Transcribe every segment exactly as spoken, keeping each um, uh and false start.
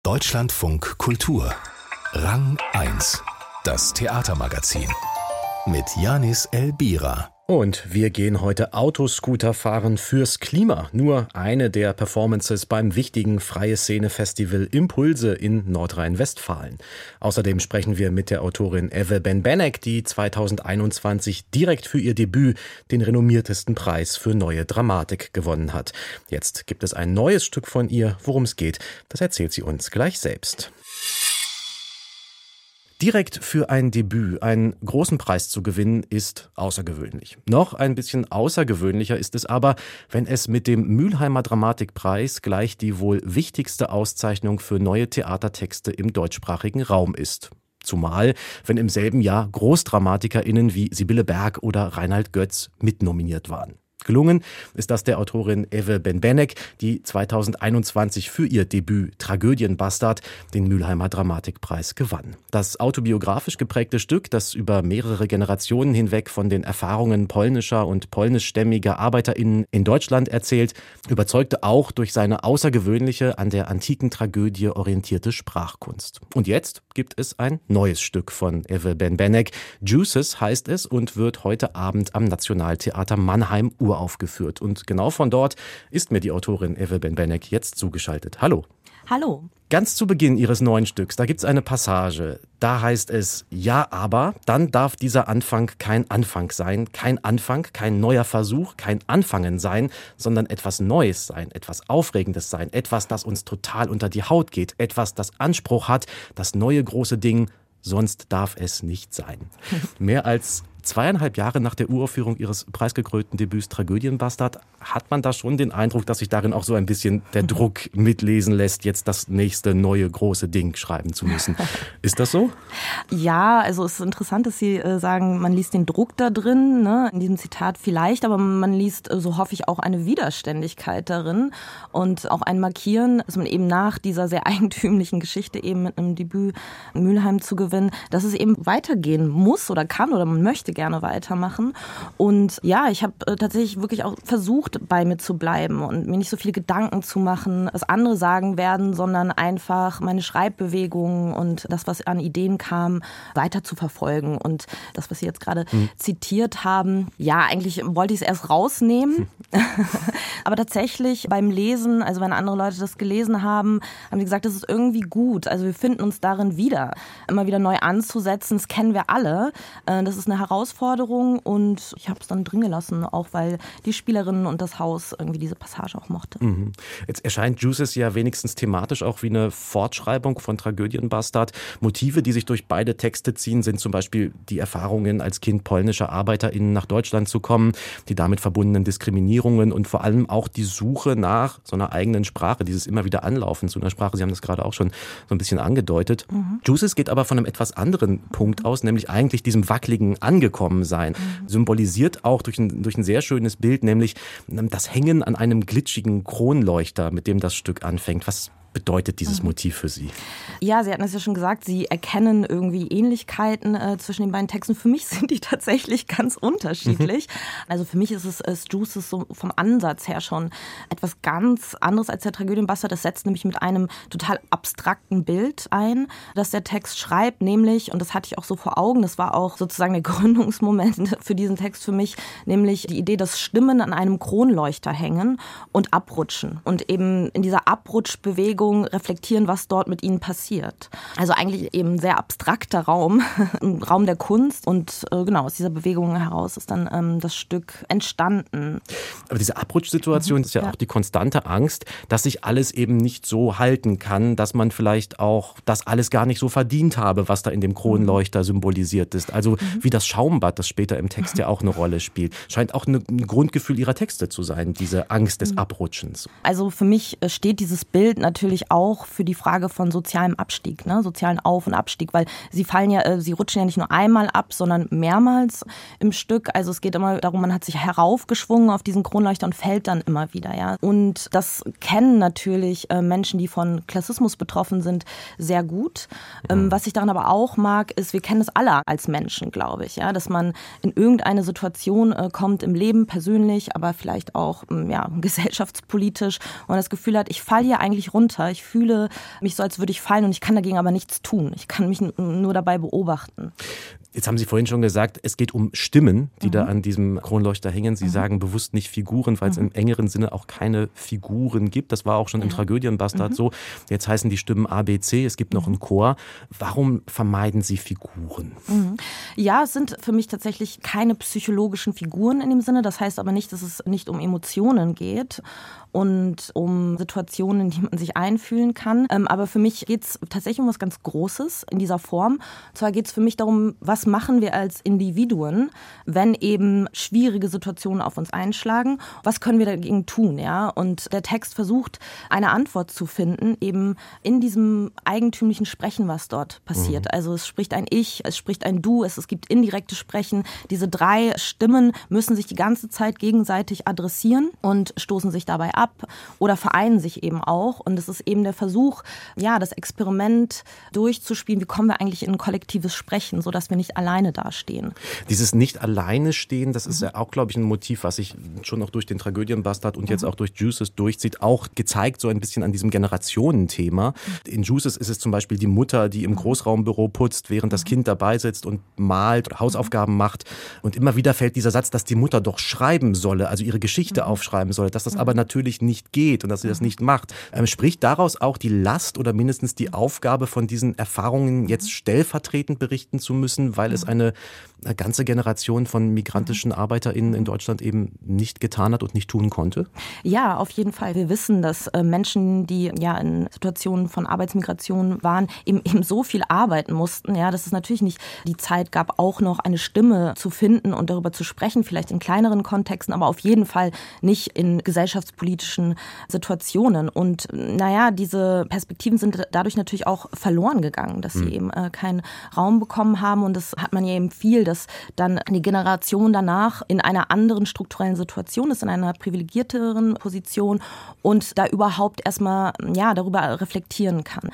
Deutschlandfunk Kultur. Rang eins. Das Theatermagazin. Mit Janis Elbira. Und wir gehen heute Autoscooter fahren fürs Klima. Nur eine der Performances beim wichtigen Freie Szene Festival Impulse in Nordrhein-Westfalen. Außerdem sprechen wir mit der Autorin Eve Benbenek, die zweitausendeinundzwanzig direkt für ihr Debüt den renommiertesten Preis für neue Dramatik gewonnen hat. Jetzt gibt es ein neues Stück von ihr. Worum es geht, das erzählt sie uns gleich selbst. Direkt für ein Debüt einen großen Preis zu gewinnen, ist außergewöhnlich. Noch ein bisschen außergewöhnlicher ist es aber, wenn es mit dem Mülheimer Dramatikpreis gleich die wohl wichtigste Auszeichnung für neue Theatertexte im deutschsprachigen Raum ist. Zumal, wenn im selben Jahr GroßdramatikerInnen wie Sibylle Berg oder Reinhard Götz mitnominiert waren. Gelungen ist das der Autorin Eve Benbenek, die zweitausendeinundzwanzig für ihr Debüt Tragödienbastard den Mülheimer Dramatikpreis gewann. Das autobiografisch geprägte Stück, das über mehrere Generationen hinweg von den Erfahrungen polnischer und polnischstämmiger ArbeiterInnen in Deutschland erzählt, überzeugte auch durch seine außergewöhnliche, an der antiken Tragödie orientierte Sprachkunst. Und jetzt gibt es ein neues Stück von Eve Benbenek. Juices heißt es und wird heute Abend am Nationaltheater Mannheim uraufgeführt. Und genau von dort ist mir die Autorin Eve Benbenek jetzt zugeschaltet. Hallo. Hallo. Ganz zu Beginn ihres neuen Stücks, da gibt es eine Passage. Da heißt es, ja, aber dann darf dieser Anfang kein Anfang sein, kein Anfang, kein neuer Versuch, kein Anfangen sein, sondern etwas Neues sein, etwas Aufregendes sein, etwas, das uns total unter die Haut geht, etwas, das Anspruch hat, das neue große Ding, sonst darf es nicht sein. Mehr als zweieinhalb Jahre nach der Uraufführung ihres preisgekrönten Debüts Tragödienbastard hat man da schon den Eindruck, dass sich darin auch so ein bisschen der Druck mitlesen lässt, jetzt das nächste neue große Ding schreiben zu müssen. Ist das so? Ja, also es ist interessant, dass Sie äh, sagen, man liest den Druck da drin, ne, in diesem Zitat vielleicht, aber man liest, äh, so hoffe ich, auch eine Widerständigkeit darin und auch ein Markieren, dass man eben nach dieser sehr eigentümlichen Geschichte eben mit einem Debüt in Mülheim zu gewinnen, dass es eben weitergehen muss oder kann oder man möchte gerne weitermachen. Und ja, ich habe äh, tatsächlich wirklich auch versucht, bei mir zu bleiben und mir nicht so viele Gedanken zu machen, was andere sagen werden, sondern einfach meine Schreibbewegungen und das, was an Ideen kam, weiter zu verfolgen. Und das, was Sie jetzt gerade hm. zitiert haben, ja, eigentlich wollte ich es erst rausnehmen. Hm. Aber tatsächlich beim Lesen, also wenn andere Leute das gelesen haben, haben sie gesagt, das ist irgendwie gut. Also wir finden uns darin wieder. Immer wieder neu anzusetzen, das kennen wir alle. Das ist eine Herausforderung. Herausforderung und ich habe es dann drin gelassen, auch weil die Spielerinnen und das Haus irgendwie diese Passage auch mochte. Mhm. Jetzt erscheint Juices ja wenigstens thematisch auch wie eine Fortschreibung von Tragödienbastard. Motive, die sich durch beide Texte ziehen, sind zum Beispiel die Erfahrungen, als Kind polnischer ArbeiterInnen nach Deutschland zu kommen, die damit verbundenen Diskriminierungen und vor allem auch die Suche nach so einer eigenen Sprache, dieses immer wieder Anlaufen zu einer Sprache. Sie haben das gerade auch schon so ein bisschen angedeutet. Mhm. Juices geht aber von einem etwas anderen Punkt aus, nämlich eigentlich diesem wackeligen Angekommen sein. Mhm. Symbolisiert auch durch ein, durch ein sehr schönes Bild, nämlich das Hängen an einem glitschigen Kronleuchter, mit dem das Stück anfängt. Was bedeutet dieses mhm. Motiv für Sie? Ja, Sie hatten es ja schon gesagt, Sie erkennen irgendwie Ähnlichkeiten äh, zwischen den beiden Texten. Für mich sind die tatsächlich ganz unterschiedlich. Mhm. Also für mich ist es äh, Juices so vom Ansatz her schon etwas ganz anderes als der Tragödienbastard. Das setzt nämlich mit einem total abstrakten Bild ein, das der Text schreibt, nämlich, und das hatte ich auch so vor Augen, das war auch sozusagen der Gründungsmoment für diesen Text für mich, nämlich die Idee, dass Stimmen an einem Kronleuchter hängen und abrutschen. Und eben in dieser Abrutschbewegung reflektieren, was dort mit ihnen passiert. Also eigentlich eben ein sehr abstrakter Raum, ein Raum der Kunst und äh, genau aus dieser Bewegung heraus ist dann ähm, das Stück entstanden. Aber diese Abrutschsituation mhm, ist ja, ja auch die konstante Angst, dass sich alles eben nicht so halten kann, dass man vielleicht auch das alles gar nicht so verdient habe, was da in dem Kronleuchter mhm. symbolisiert ist. Also mhm. wie das Schaumbad, das später im Text ja auch eine Rolle spielt. Scheint auch eine, ein Grundgefühl ihrer Texte zu sein, diese Angst des Abrutschens. Also für mich steht dieses Bild natürlich auch für die Frage von sozialem Abstieg, ne? Sozialen Auf- und Abstieg, weil sie fallen ja, sie rutschen ja nicht nur einmal ab, sondern mehrmals im Stück. Also es geht immer darum, man hat sich heraufgeschwungen auf diesen Kronleuchter und fällt dann immer wieder, ja. Und das kennen natürlich äh, Menschen, die von Klassismus betroffen sind, sehr gut. Ähm, was ich daran aber auch mag, ist, wir kennen das alle als Menschen, glaube ich, ja, dass man in irgendeine Situation äh, kommt im Leben persönlich, aber vielleicht auch ähm, ja, gesellschaftspolitisch und das Gefühl hat, ich falle hier eigentlich runter. runter. Ich fühle mich so, als würde ich fallen und ich kann dagegen aber nichts tun. Ich kann mich nur dabei beobachten. Jetzt haben Sie vorhin schon gesagt, es geht um Stimmen, die mhm. da an diesem Kronleuchter hängen. Sie mhm. sagen bewusst nicht Figuren, weil es mhm. im engeren Sinne auch keine Figuren gibt. Das war auch schon ja. im Tragödienbastard mhm. so. Jetzt heißen die Stimmen A, B, C, es gibt noch einen Chor. Warum vermeiden Sie Figuren? Mhm. Ja, es sind für mich tatsächlich keine psychologischen Figuren in dem Sinne. Das heißt aber nicht, dass es nicht um Emotionen geht und um Situationen, in die man sich einfühlen kann. Aber für mich geht es tatsächlich um was ganz Großes in dieser Form. Und zwar geht es für mich darum, was machen wir als Individuen, wenn eben schwierige Situationen auf uns einschlagen? Was können wir dagegen tun? Ja? Und der Text versucht, eine Antwort zu finden, eben in diesem eigentümlichen Sprechen, was dort passiert. Mhm. Also es spricht ein Ich, es spricht ein Du, es, es gibt indirektes Sprechen. Diese drei Stimmen müssen sich die ganze Zeit gegenseitig adressieren und stoßen sich dabei ab oder vereinen sich eben auch. Und es ist eben der Versuch, ja, das Experiment durchzuspielen. Wie kommen wir eigentlich in ein kollektives Sprechen, sodass wir nicht alleine dastehen? Dieses nicht alleine stehen, das ist mhm. ja auch, glaube ich, ein Motiv, was sich schon noch durch den Tragödienbastard und mhm. jetzt auch durch Juices durchzieht. Auch gezeigt so ein bisschen an diesem Generationenthema. Mhm. In Juices ist es zum Beispiel die Mutter, die im Großraumbüro putzt, während das Kind dabei sitzt und malt, Hausaufgaben macht. Und immer wieder fällt dieser Satz, dass die Mutter doch schreiben solle, also ihre Geschichte mhm. aufschreiben solle, dass das mhm. aber natürlich nicht geht und dass sie das nicht macht. Ähm, spricht daraus auch die Last oder mindestens die Aufgabe von diesen Erfahrungen jetzt stellvertretend berichten zu müssen, weil es eine, eine ganze Generation von migrantischen ArbeiterInnen in Deutschland eben nicht getan hat und nicht tun konnte? Ja, auf jeden Fall. Wir wissen, dass äh, Menschen, die ja in Situationen von Arbeitsmigration waren, eben, eben so viel arbeiten mussten, ja, dass es natürlich nicht die Zeit gab, auch noch eine Stimme zu finden und darüber zu sprechen, vielleicht in kleineren Kontexten, aber auf jeden Fall nicht in gesellschaftspolitischen Situationen. Und naja, diese Perspektiven sind dadurch natürlich auch verloren gegangen, dass sie mhm. eben äh, keinen Raum bekommen haben. Und das hat man ja eben viel, dass dann die Generation danach in einer anderen strukturellen Situation ist, in einer privilegierteren Position und da überhaupt erstmal ja, darüber reflektieren kann.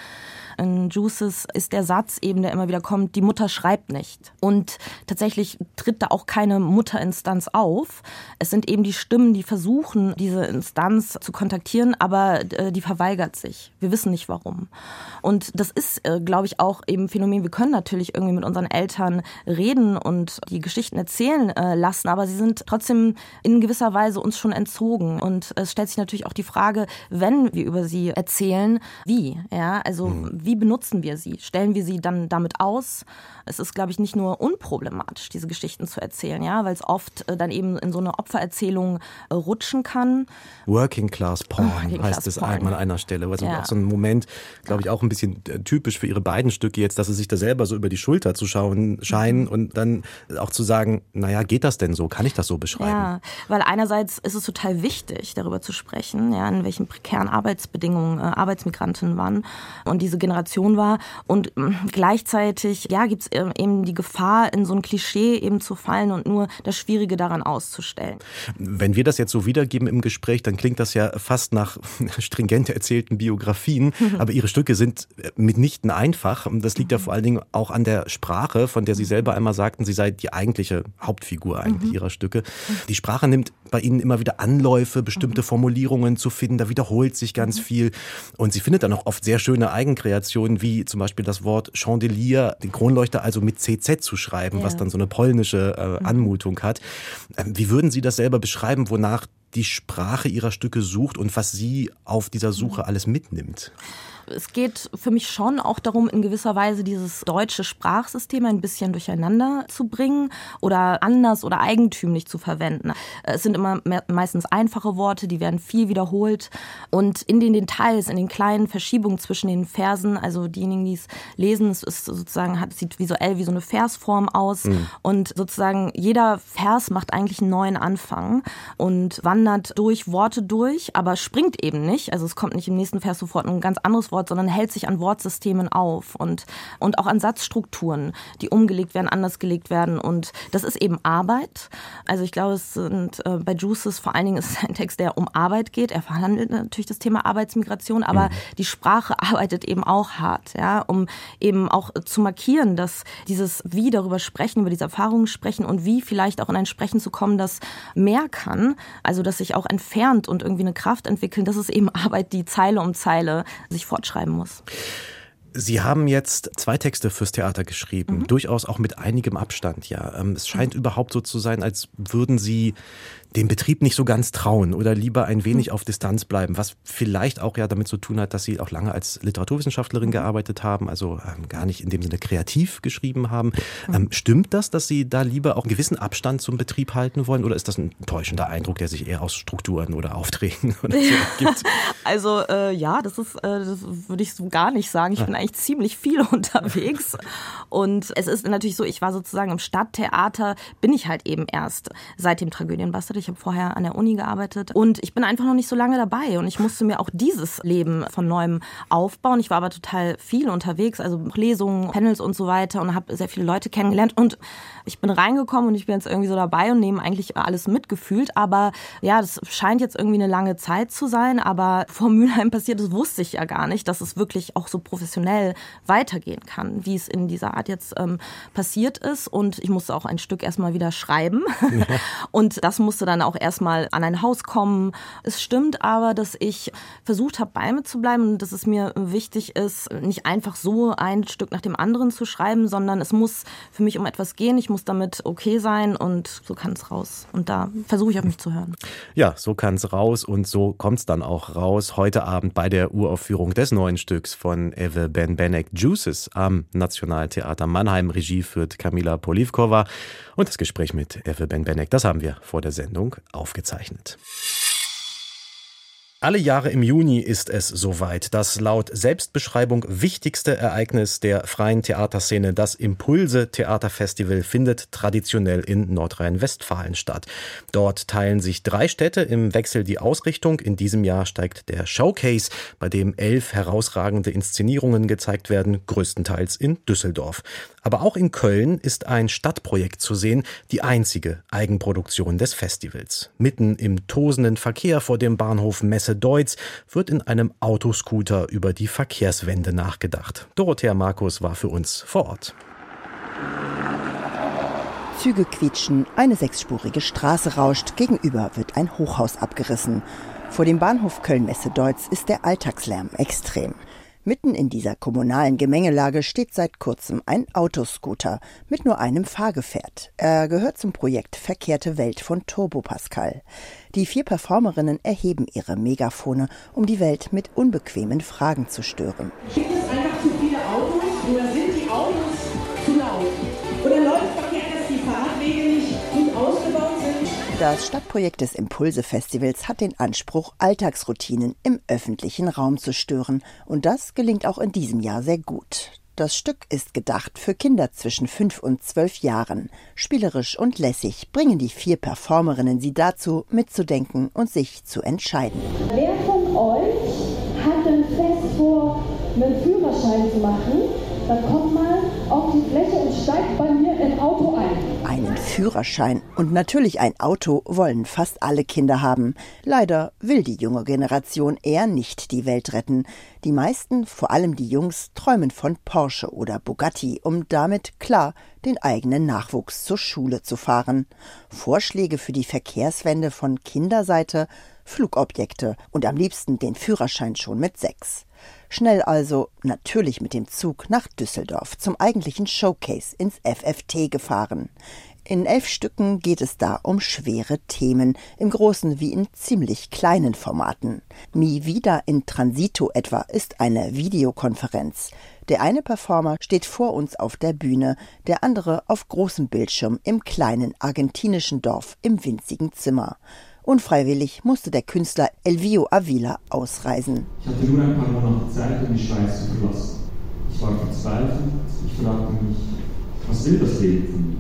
In Juices ist der Satz eben, der immer wieder kommt, die Mutter schreibt nicht. Und tatsächlich tritt da auch keine Mutterinstanz auf. Es sind eben die Stimmen, die versuchen, diese Instanz zu kontaktieren, aber äh, die verweigert sich. Wir wissen nicht warum. Und das ist, äh, glaube ich, auch eben ein Phänomen. Wir können natürlich irgendwie mit unseren Eltern reden und die Geschichten erzählen äh, lassen, aber sie sind trotzdem in gewisser Weise uns schon entzogen. Und es stellt sich natürlich auch die Frage, wenn wir über sie erzählen, wie? Ja, also mhm. wie Wie benutzen wir sie? Stellen wir sie dann damit aus? Es ist, glaube ich, nicht nur unproblematisch, diese Geschichten zu erzählen, ja, weil es oft äh, dann eben in so eine Opfererzählung äh, rutschen kann. Working Class Porn Working heißt Class es Porn. einmal an einer Stelle. Also ja. auch so ein Moment, glaube ich, auch ein bisschen typisch für ihre beiden Stücke jetzt, dass sie sich da selber so über die Schulter zu schauen scheinen mhm. und dann auch zu sagen, naja, geht das denn so? Kann ich das so beschreiben? Ja, weil einerseits ist es total wichtig, darüber zu sprechen, ja, in welchen prekären Arbeitsbedingungen äh, Arbeitsmigranten waren und diese Generation war. Und gleichzeitig ja, gibt es eben die Gefahr, in so ein Klischee eben zu fallen und nur das Schwierige daran auszustellen. Wenn wir das jetzt so wiedergeben im Gespräch, dann klingt das ja fast nach stringent erzählten Biografien. Aber Ihre Stücke sind mitnichten einfach. Das liegt ja vor allen Dingen auch an der Sprache, von der Sie selber einmal sagten, sie sei die eigentliche Hauptfigur eigentlich mhm. Ihrer Stücke. Die Sprache nimmt bei Ihnen immer wieder Anläufe, bestimmte Formulierungen zu finden. Da wiederholt sich ganz viel. Und sie findet dann auch oft sehr schöne Eigenkreationen, wie zum Beispiel das Wort Chandelier, den Kronleuchter also mit C Z zu schreiben, ja. was dann so eine polnische äh, Anmutung hat. Ähm, wie würden Sie das selber beschreiben, wonach die Sprache Ihrer Stücke sucht und was sie auf dieser Suche alles mitnimmt? Es geht für mich schon auch darum, in gewisser Weise dieses deutsche Sprachsystem ein bisschen durcheinander zu bringen oder anders oder eigentümlich zu verwenden. Es sind immer meistens einfache Worte, die werden viel wiederholt und in den Details, in den kleinen Verschiebungen zwischen den Versen, also diejenigen, die es lesen, es ist sozusagen, hat, sieht visuell wie so eine Versform aus mhm. und sozusagen jeder Vers macht eigentlich einen neuen Anfang und wandert durch Worte durch, aber springt eben nicht. Also es kommt nicht im nächsten Vers sofort ein ganz anderes Wort, Wort, sondern hält sich an Wortsystemen auf und, und auch an Satzstrukturen, die umgelegt werden, anders gelegt werden. Und das ist eben Arbeit. Also ich glaube, es sind äh, bei Juices vor allen Dingen ist es ein Text, der um Arbeit geht. Er verhandelt natürlich das Thema Arbeitsmigration, aber mhm. die Sprache arbeitet eben auch hart, ja, um eben auch zu markieren, dass dieses Wie darüber sprechen, über diese Erfahrungen sprechen und wie vielleicht auch in ein Sprechen zu kommen, das mehr kann, also dass sich auch entfernt und irgendwie eine Kraft entwickeln, das ist eben Arbeit, die Zeile um Zeile sich fortschreiben muss. Sie haben jetzt zwei Texte fürs Theater geschrieben, mhm. durchaus auch mit einigem Abstand, ja. Es scheint mhm. überhaupt so zu sein, als würden Sie dem Betrieb nicht so ganz trauen oder lieber ein wenig mhm. auf Distanz bleiben, was vielleicht auch ja damit zu tun hat, dass Sie auch lange als Literaturwissenschaftlerin mhm. gearbeitet haben, also ähm, gar nicht in dem Sinne kreativ geschrieben haben. Mhm. Ähm, stimmt das, dass Sie da lieber auch einen gewissen Abstand zum Betrieb halten wollen, oder ist das ein täuschender Eindruck, der sich eher aus Strukturen oder Aufträgen oder so ergibt? Also äh, ja, das ist, äh, das würde ich so gar nicht sagen. Ich bin eigentlich ziemlich viel unterwegs und es ist natürlich so, ich war sozusagen im Stadttheater, bin ich halt eben erst seit dem Tragödienbastard. Ich habe vorher an der Uni gearbeitet und ich bin einfach noch nicht so lange dabei und ich musste mir auch dieses Leben von neuem aufbauen. Ich war aber total viel unterwegs, also Lesungen, Panels und so weiter und habe sehr viele Leute kennengelernt und ich bin reingekommen und ich bin jetzt irgendwie so dabei und nehme eigentlich alles mitgefühlt, aber ja, das scheint jetzt irgendwie eine lange Zeit zu sein, aber vor Mülheim passiert, das wusste ich ja gar nicht, dass es wirklich auch so professionell weitergehen kann, wie es in dieser Art jetzt ähm, passiert ist und ich musste auch ein Stück erstmal wieder schreiben ja. und das musste dann auch erstmal an ein Haus kommen. Es stimmt aber, dass ich versucht habe, bei mir zu bleiben und dass es mir wichtig ist, nicht einfach so ein Stück nach dem anderen zu schreiben, sondern es muss für mich um etwas gehen. Ich muss damit okay sein und so kann es raus. Und da versuche ich auf mich zu hören. Ja, so kann es raus und so kommt es dann auch raus. Heute Abend bei der Uraufführung des neuen Stücks von Eve Benbenek, Juices, am Nationaltheater Mannheim. Regie führt Kamila Polivkova. Und das Gespräch mit Eve Benbenek, das haben wir vor der Sendung aufgezeichnet. Alle Jahre im Juni ist es soweit. Das laut Selbstbeschreibung wichtigste Ereignis der freien Theaterszene, das Impulse-Theaterfestival, findet traditionell in Nordrhein-Westfalen statt. Dort teilen sich drei Städte im Wechsel die Ausrichtung. In diesem Jahr steigt der Showcase, bei dem elf herausragende Inszenierungen gezeigt werden, größtenteils in Düsseldorf. Aber auch in Köln ist ein Stadtprojekt zu sehen, die einzige Eigenproduktion des Festivals. Mitten im tosenden Verkehr vor dem Bahnhof Messe-Deutz wird in einem Autoscooter über die Verkehrswende nachgedacht. Dorothea Markus war für uns vor Ort. Züge quietschen, eine sechsspurige Straße rauscht, gegenüber wird ein Hochhaus abgerissen. Vor dem Bahnhof Köln-Messe-Deutz ist der Alltagslärm extrem. Mitten in dieser kommunalen Gemengelage steht seit kurzem ein Autoscooter mit nur einem Fahrgefährt. Er gehört zum Projekt Verkehrte Welt von Turbo Pascal. Die vier Performerinnen erheben ihre Megafone, um die Welt mit unbequemen Fragen zu stören. Gibt es einfach zu viele Autos oder sind die Autos zu laut? Oder läuft verkehrt, dass die Fahrradwege nicht gut ausgebaut sind? Das Stadtprojekt des Impulse-Festivals hat den Anspruch, Alltagsroutinen im öffentlichen Raum zu stören. Und das gelingt auch in diesem Jahr sehr gut. Das Stück ist gedacht für Kinder zwischen fünf und zwölf Jahren. Spielerisch und lässig bringen die vier Performerinnen sie dazu, mitzudenken und sich zu entscheiden. Wer von euch hat denn fest vor, einen Führerschein zu machen? Dann kommt mal auf die Fläche und steigt bei mir im Auto ein. Einen Führerschein und natürlich ein Auto wollen fast alle Kinder haben. Leider will die junge Generation eher nicht die Welt retten. Die meisten, vor allem die Jungs, träumen von Porsche oder Bugatti, um damit, klar, den eigenen Nachwuchs zur Schule zu fahren. Vorschläge für die Verkehrswende von Kinderseite: Flugobjekte und am liebsten den Führerschein schon mit sechs. Schnell also, natürlich mit dem Zug nach Düsseldorf zum eigentlichen Showcase ins F F T gefahren. In elf Stücken geht es da um schwere Themen, im großen wie in ziemlich kleinen Formaten. Mi Vida in Transito etwa ist eine Videokonferenz. Der eine Performer steht vor uns auf der Bühne, der andere auf großem Bildschirm im kleinen argentinischen Dorf im winzigen Zimmer. Unfreiwillig musste der Künstler Elvio Avila ausreisen. Ich hatte nur ein paar Monate Zeit, um die Schweiz zu verlassen. Ich war verzweifelt, ich fragte mich, was will das Leben von mir?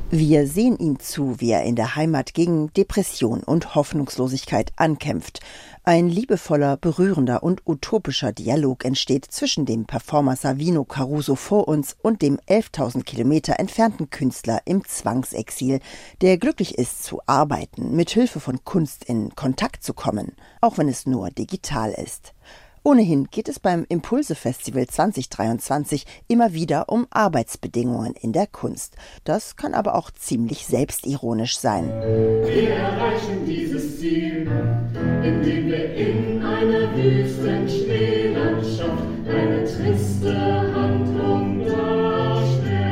Wir sehen ihm zu, wie er in der Heimat gegen Depression und Hoffnungslosigkeit ankämpft. Ein liebevoller, berührender und utopischer Dialog entsteht zwischen dem Performer Savino Caruso vor uns und dem elftausend Kilometer entfernten Künstler im Zwangsexil, der glücklich ist zu arbeiten, mit Hilfe von Kunst in Kontakt zu kommen, auch wenn es nur digital ist. Ohnehin geht es beim Impulse-Festival zwanzig dreiundzwanzig immer wieder um Arbeitsbedingungen in der Kunst. Das kann aber auch ziemlich selbstironisch sein. Wir erreichen dieses Ziel, indem wir in einer wüsten Schneelandschaft eine triste Handlung darstellen.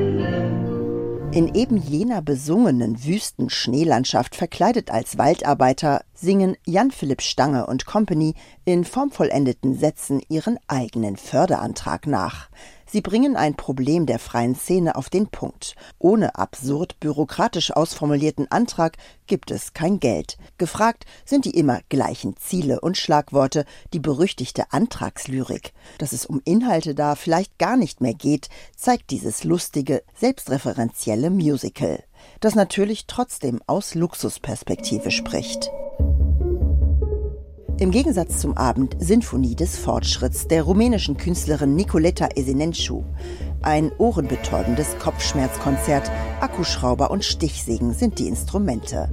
In eben jener besungenen wüsten Schneelandschaft verkleidet als Waldarbeiter singen Jan Philipp Stange und Company in formvollendeten Sätzen ihren eigenen Förderantrag nach. Sie bringen ein Problem der freien Szene auf den Punkt. Ohne absurd bürokratisch ausformulierten Antrag gibt es kein Geld. Gefragt sind die immer gleichen Ziele und Schlagworte, die berüchtigte Antragslyrik. Dass es um Inhalte da vielleicht gar nicht mehr geht, zeigt dieses lustige, selbstreferenzielle Musical, das natürlich trotzdem aus Luxusperspektive spricht. Im Gegensatz zum Abend Sinfonie des Fortschritts der rumänischen Künstlerin Nicoleta Esenescu. Ein ohrenbetäubendes Kopfschmerzkonzert, Akkuschrauber und Stichsägen sind die Instrumente.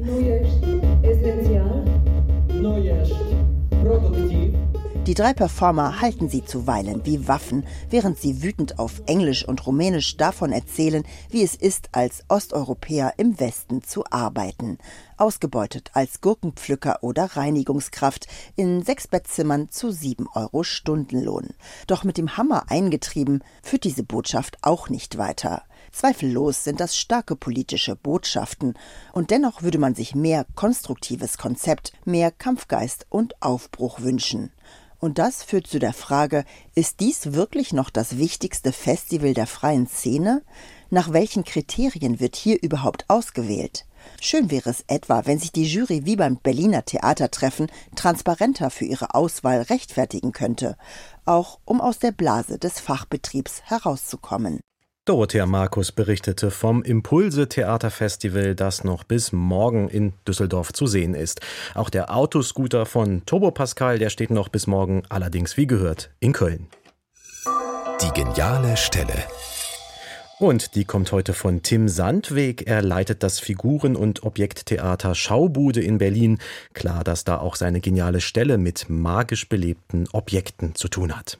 Die drei Performer halten sie zuweilen wie Waffen, während sie wütend auf Englisch und Rumänisch davon erzählen, wie es ist, als Osteuropäer im Westen zu arbeiten. Ausgebeutet als Gurkenpflücker oder Reinigungskraft in sechs Bettzimmern zu sieben Euro Stundenlohn. Doch mit dem Hammer eingetrieben führt diese Botschaft auch nicht weiter. Zweifellos sind das starke politische Botschaften. Und dennoch würde man sich mehr konstruktives Konzept, mehr Kampfgeist und Aufbruch wünschen. Und das führt zu der Frage, ist dies wirklich noch das wichtigste Festival der freien Szene? Nach welchen Kriterien wird hier überhaupt ausgewählt? Schön wäre es etwa, wenn sich die Jury wie beim Berliner Theatertreffen transparenter für ihre Auswahl rechtfertigen könnte, auch um aus der Blase des Fachbetriebs herauszukommen. Dorothea Markus berichtete vom Impulse-Theaterfestival, das noch bis morgen in Düsseldorf zu sehen ist. Auch der Autoscooter von Turbo Pascal, der steht noch bis morgen, allerdings wie gehört in Köln. Die geniale Stelle. Und die kommt heute von Tim Sandweg. Er leitet das Figuren- und Objekttheater Schaubude in Berlin. Klar, dass da auch seine geniale Stelle mit magisch belebten Objekten zu tun hat.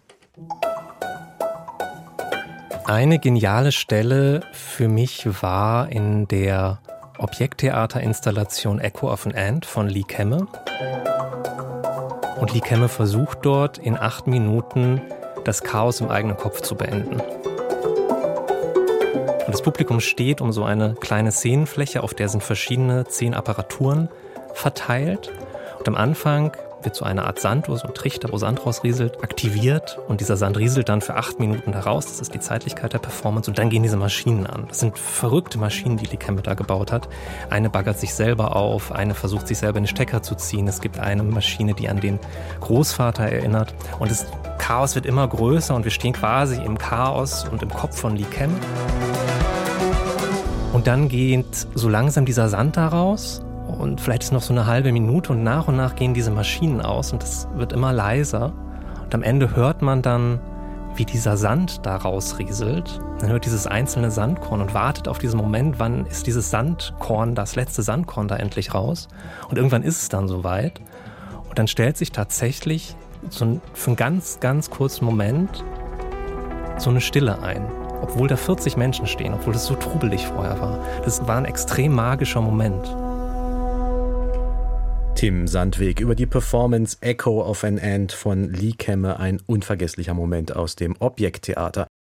Eine geniale Stelle für mich war in der Objekttheaterinstallation Echo of an Ant von Lee Kemme. Und Lee Kemme versucht dort in acht Minuten das Chaos im eigenen Kopf zu beenden. Und das Publikum steht um so eine kleine Szenenfläche, auf der sind verschiedene Szenenapparaturen verteilt. Und am Anfang wird so eine Art Sand, so ein Trichter, wo Sand rausrieselt, aktiviert. Und dieser Sand rieselt dann für acht Minuten da raus. Das ist die Zeitlichkeit der Performance. Und dann gehen diese Maschinen an. Das sind verrückte Maschinen, die Lee Kemme da gebaut hat. Eine baggert sich selber auf, eine versucht sich selber in den Stecker zu ziehen. Es gibt eine Maschine, die an den Großvater erinnert. Und das Chaos wird immer größer und wir stehen quasi im Chaos und im Kopf von Lee Kemme. Und dann geht so langsam dieser Sand da raus. Und vielleicht ist noch so eine halbe Minute und nach und nach gehen diese Maschinen aus und es wird immer leiser. Und am Ende hört man dann, wie dieser Sand da rausrieselt. Man hört dieses einzelne Sandkorn und wartet auf diesen Moment, wann ist dieses Sandkorn, das letzte Sandkorn da endlich raus. Und irgendwann ist es dann soweit. Und dann stellt sich tatsächlich so ein, für einen ganz, ganz kurzen Moment so eine Stille ein. Obwohl da vierzig Menschen stehen, obwohl das so trubelig vorher war. Das war ein extrem magischer Moment. Tim Sandweg über die Performance Echo of an Ant von Lee Kemme, ein unvergesslicher Moment aus dem Objekttheater.